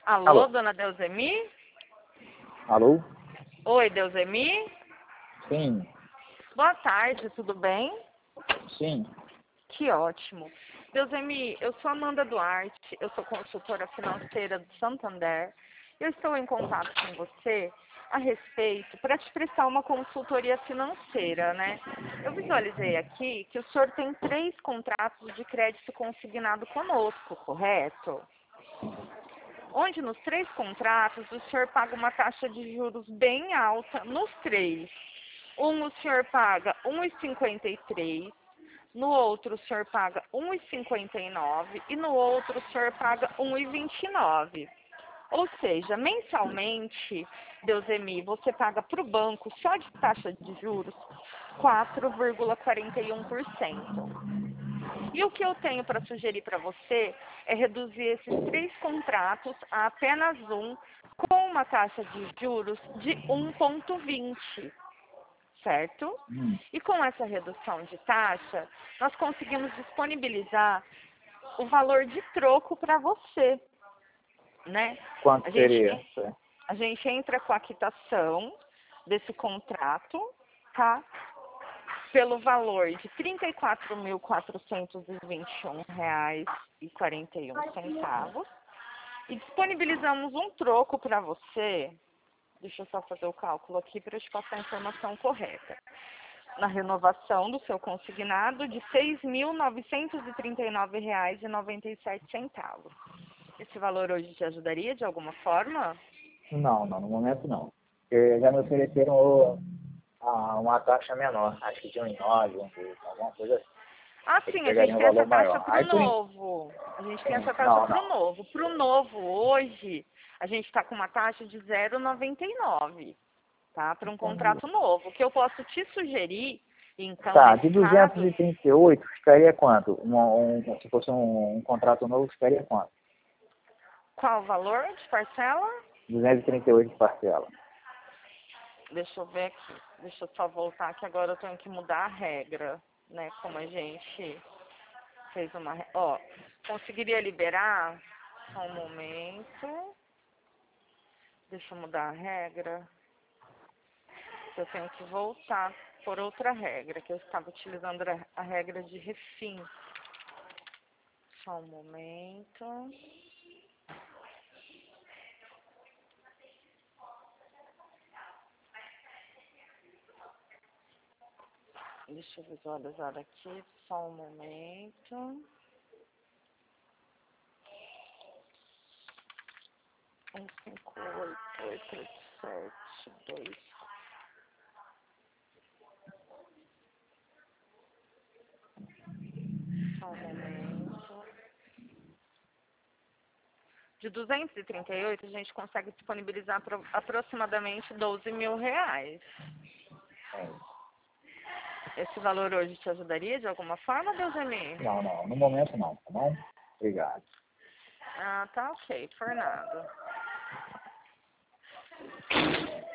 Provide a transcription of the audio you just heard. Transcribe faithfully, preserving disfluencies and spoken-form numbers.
Alô, Alô? dona Deusemi? Alô? Oi, Deusemi? Sim, Boa tarde, tudo bem? sim. Que ótimo. Deusemi, eu sou Amanda Duarte, eu sou consultora financeira do Santander. Eu estou em contato com você a respeito para te prestar uma consultoria financeira, né? Eu visualizei aqui que o senhor tem três contratos de crédito consignado conosco, correto? Onde nos três contratos o senhor paga uma taxa de juros bem alta nos três. Um o senhor paga um vírgula cinquenta e três, no outro o senhor paga um vírgula cinquenta e nove e no outro o senhor paga um vírgula vinte e nove. Ou seja, mensalmente, Deusemi, você paga para o banco só de taxa de juros quatro vírgula quarenta e um por cento. E o que eu tenho para sugerir para você é reduzir esses três contratos a apenas um, com uma taxa de juros de um vírgula vinte, certo? Hum. E com essa redução de taxa, nós conseguimos disponibilizar o valor de troco para você, né? Quanto A seria? gente, a gente entra com a quitação desse contrato, tá? Pelo valor de trinta e quatro mil quatrocentos e vinte e um reais e quarenta e um centavos e disponibilizamos um troco para você. Deixa eu só fazer o cálculo aqui para eu te passar a informação correta. Na renovação do seu consignado de seis mil novecentos e trinta e nove reais e noventa e sete centavos. Esse valor hoje te ajudaria de alguma forma? Não, não, no momento não. Porque já me ofereceram o- a- uma taxa menor, acho que de um em nove, um dois, alguma coisa assim. Ah, Eles sim, a gente pegariam um tem essa valor taxa maior. para o Aí por en- novo. A gente tem sim, essa taxa não, para o não. novo. Para o novo, hoje, a gente está com uma taxa de zero vírgula noventa e nove, tá? Para um Entendi. contrato novo. O que eu posso te sugerir, então, Tá, de nesse duzentos caso, e trinta e oito ficaria quanto? Um, um, se fosse um, um contrato novo, ficaria quanto? qual o valor de parcela? duzentos e trinta e oito de parcela. Deixa eu ver aqui. Deixa eu só voltar que agora eu tenho que mudar a regra, né? Como a gente fez uma... re- Ó, conseguiria liberar? Só um momento. Deixa eu mudar a regra. Eu tenho que voltar por outra regra, que eu estava utilizando a a regra de refim. Só um momento. Deixa eu visualizar aqui, só um momento. Um, cinco, oito, oito, oito, sete, dois. Só um momento. De duzentos e trinta e oito, a gente consegue disponibilizar apro- aproximadamente doze mil reais. Esse valor hoje te ajudaria de alguma forma, Deusemi? Não, não, no momento não, tá bom? Obrigado. Ah, tá ok, por nada.